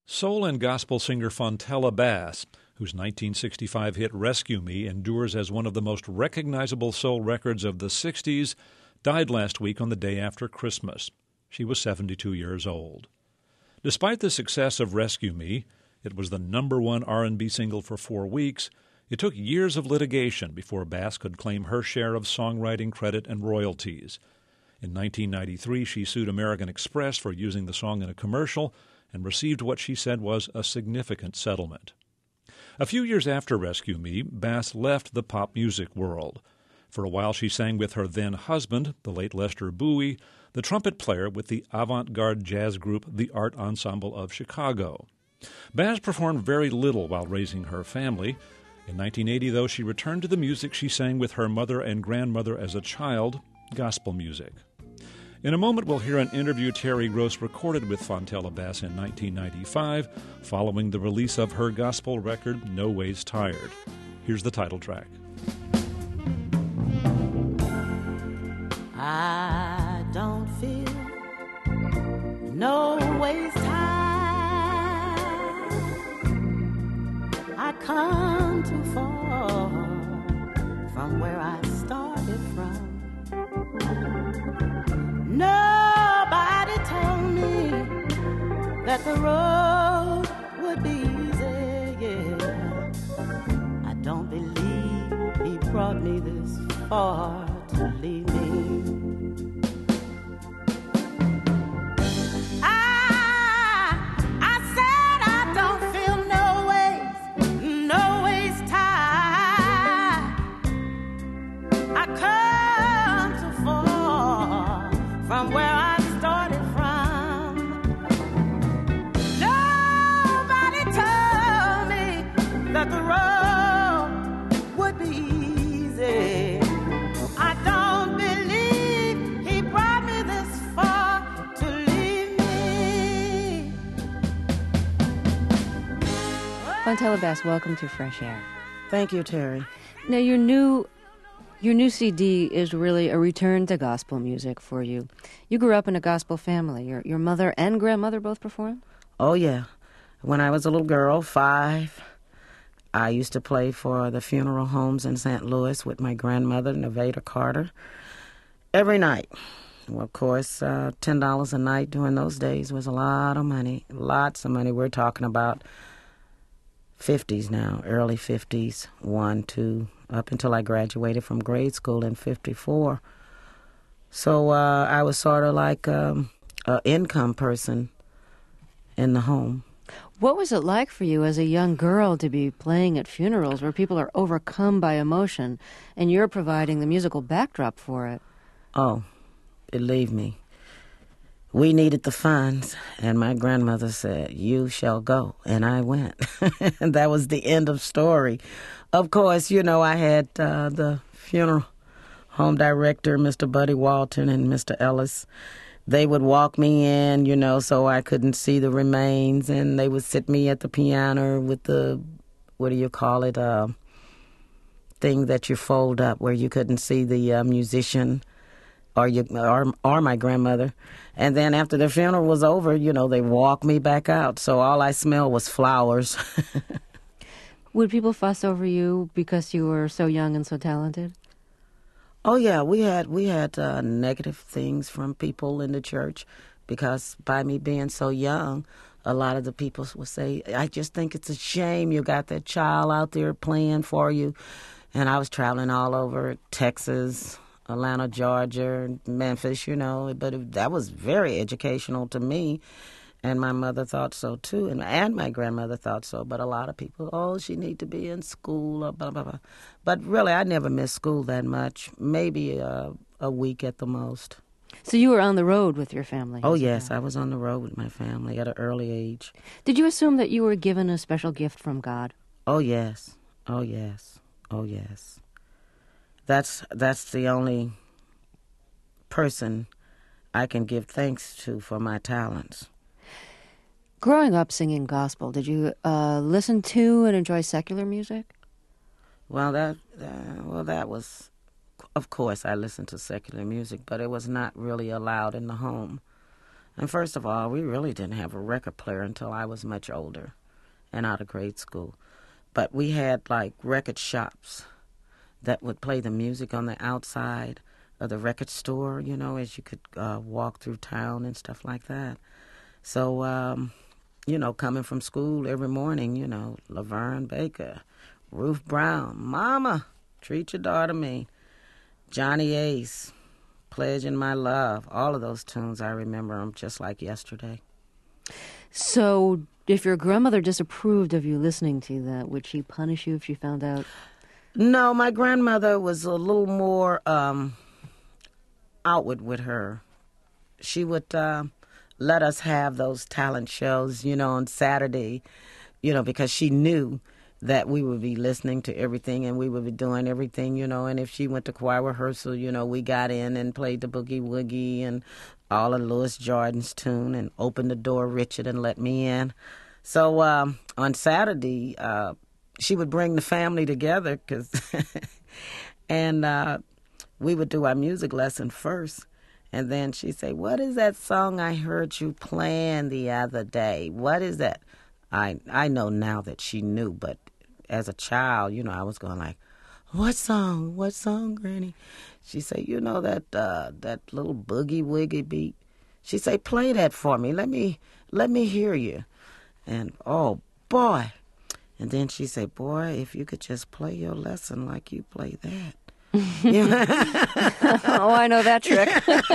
Soul and gospel singer Fontella Bass, whose 1965 hit Rescue Me endures as one of the most recognizable soul records of the 60s, died last week on the day after Christmas. She was 72 years old. Despite the success of Rescue Me, it was the #1 R&B single for 4 weeks. It took years of litigation before Bass could claim her share of songwriting credit and royalties. In 1993, she sued American Express for using the song in a commercial and received what she said was a significant settlement. A few years after Rescue Me, Bass left the pop music world. For a while she sang with her then-husband, the late Lester Bowie, the trumpet player with the avant-garde jazz group The Art Ensemble of Chicago. Bass performed very little while raising her family. In 1980, though, she returned to the music she sang with her mother and grandmother as a child, gospel music. In a moment, we'll hear an interview Terry Gross recorded with Fontella Bass in 1995, following the release of her gospel record, No Ways Tired. Here's the title track. I don't feel no ways tired. I come too far from where I started from. Nobody told me that the road would be easy, yeah. I don't believe he brought me this far to leave me. I said I don't feel no ways tired. I come too far from where I started from. Nobody told me that the road would be easy. I don't believe he brought me this far to leave me. Fontella Bass, welcome to Fresh Air. Thank you, Terry. Now, your new CD is really a return to gospel music for you. You grew up in a gospel family. Your mother and grandmother both performed? Oh, yeah. When I was a little girl, 5, I used to play for the funeral homes in St. Louis with my grandmother, Nevada Carter, every night. Well, of course, $10 a night during those days was a lot of money, lots of money. We're talking about 50s now, early 50s, 1, 2, up until I graduated from grade school in 54. So I was sort of like an income person in the home. What was it like for you as a young girl to be playing at funerals where people are overcome by emotion and you're providing the musical backdrop for it? Oh, believe me, we needed the funds, and my grandmother said, "You shall go," and I went. And that was the end of story. Of course, you know, I had the funeral home director, Mr. Buddy Walton and Mr. Ellis. They would walk me in, you know, so I couldn't see the remains, and they would sit me at the piano with the, what do you call it, thing that you fold up where you couldn't see the musician or my grandmother. And then after the funeral was over, you know, they walked me back out, so all I smelled was flowers. Would people fuss over you because you were so young and so talented? Oh, yeah, we had negative things from people in the church because by me being so young, a lot of the people would say, "I just think it's a shame you got that child out there playing for you." And I was traveling all over Texas, Atlanta, Georgia, Memphis, you know, but that was very educational to me. And my mother thought so, too, and my grandmother thought so. But a lot of people, "Oh, she need to be in school," or blah, blah, blah. But really, I never missed school that much, maybe a week at the most. So you were on the road with your family? Oh, yes, I was on the road with my family at an early age. Did you assume that you were given a special gift from God? Oh, yes. Oh, yes. Oh, yes. That's the only person I can give thanks to for my talents. Growing up singing gospel, did you listen to and enjoy secular music? Well, that was, of course, I listened to secular music, but it was not really allowed in the home. And first of all, we really didn't have a record player until I was much older and out of grade school. But we had like record shops that would play the music on the outside of the record store, you know, as you could walk through town and stuff like that. So, you know, coming from school every morning, you know, Laverne Baker, Ruth Brown, Mama, Treat Your Daughter Mean, Johnny Ace, Pledging My Love, all of those tunes, I remember them just like yesterday. So if your grandmother disapproved of you listening to that, would she punish you if she found out? No, my grandmother was a little more outward with her. She would let us have those talent shows, you know, on Saturday, you know, because she knew that we would be listening to everything and we would be doing everything, you know. And if she went to choir rehearsal, you know, we got in and played the Boogie Woogie and all of Louis Jordan's tune and opened the door, Richard, and let me in. So on Saturday, she would bring the family together and we would do our music lesson first. And then she'd say, "What is that song I heard you playing the other day? What is that?" I know now that she knew, but as a child, you know, I was going like, What song, Granny?" She say, "You know that little Boogie Woogie beat?" She say, "Play that for me. Let me hear you." And oh boy. And then she say, "Boy, if you could just play your lesson like you play that." Oh, I know that trick.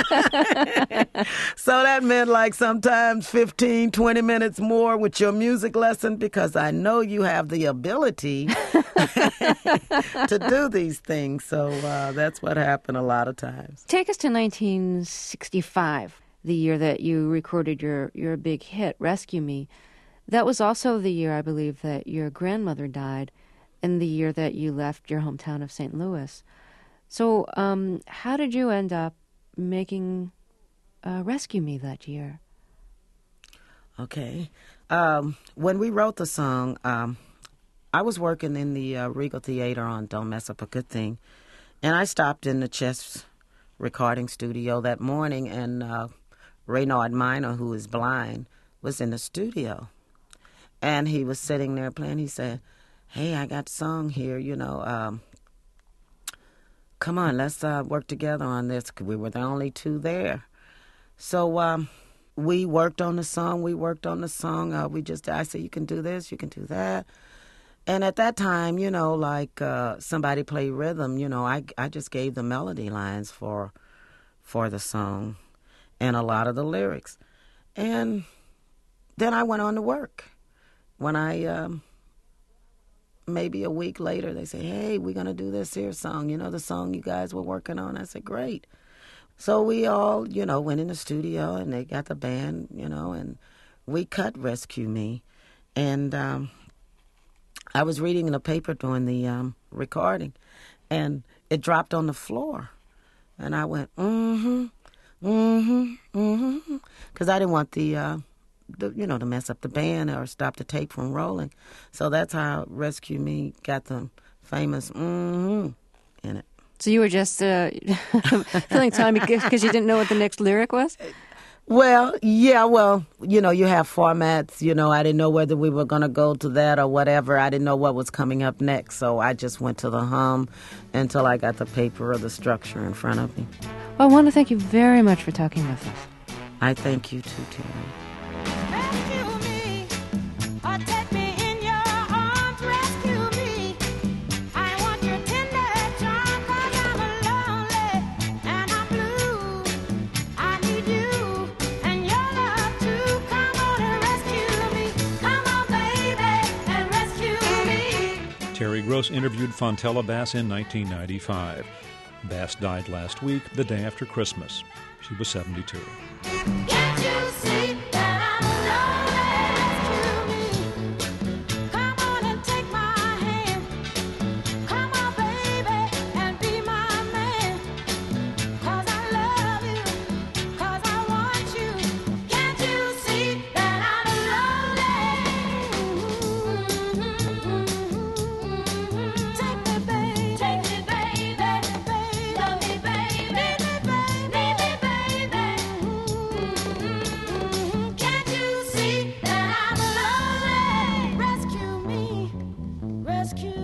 So that meant like sometimes 15, 20 minutes more with your music lesson because I know you have the ability to do these things. So that's what happened a lot of times. Take us to 1965, the year that you recorded your big hit, Rescue Me. That was also the year, I believe, that your grandmother died, and the year that you left your hometown of St. Louis. So how did you end up making Rescue Me that year? Okay. When we wrote the song, I was working in the Regal Theater on Don't Mess Up a Good Thing, and I stopped in the Chess recording studio that morning, and Reynard Minor, who is blind, was in the studio. And he was sitting there playing. He said, "Hey, I got a song here, you know. Come on, let's work together on this." We were the only two there. So we worked on the song. I said, "You can do this, you can do that." And at that time, you know, like somebody played rhythm, you know, I just gave the melody lines for the song and a lot of the lyrics. And then I went on to work. When I, maybe a week later, they say, "Hey, we're going to do this here song, you know, the song you guys were working on." I said, "Great." So we all, you know, went in the studio and they got the band, you know, and we cut Rescue Me. And I was reading in the paper during the recording, and it dropped on the floor. And I went, because I didn't want to mess up the band or stop the tape from rolling. So that's how Rescue Me got the famous in it. So you were just filling time because you didn't know what the next lyric was? Well, yeah, you know, you have formats. You know, I didn't know whether we were going to go to that or whatever. I didn't know what was coming up next. So I just went to the hum until I got the paper or the structure in front of me. Well, I want to thank you very much for talking with us. I thank you too, Terry. Terry Gross interviewed Fontella Bass in 1995. Bass died last week, the day after Christmas. She was 72.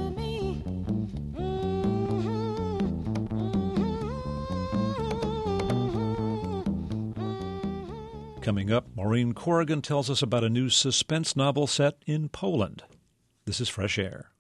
Coming up, Maureen Corrigan tells us about a new suspense novel set in Poland. This is Fresh Air.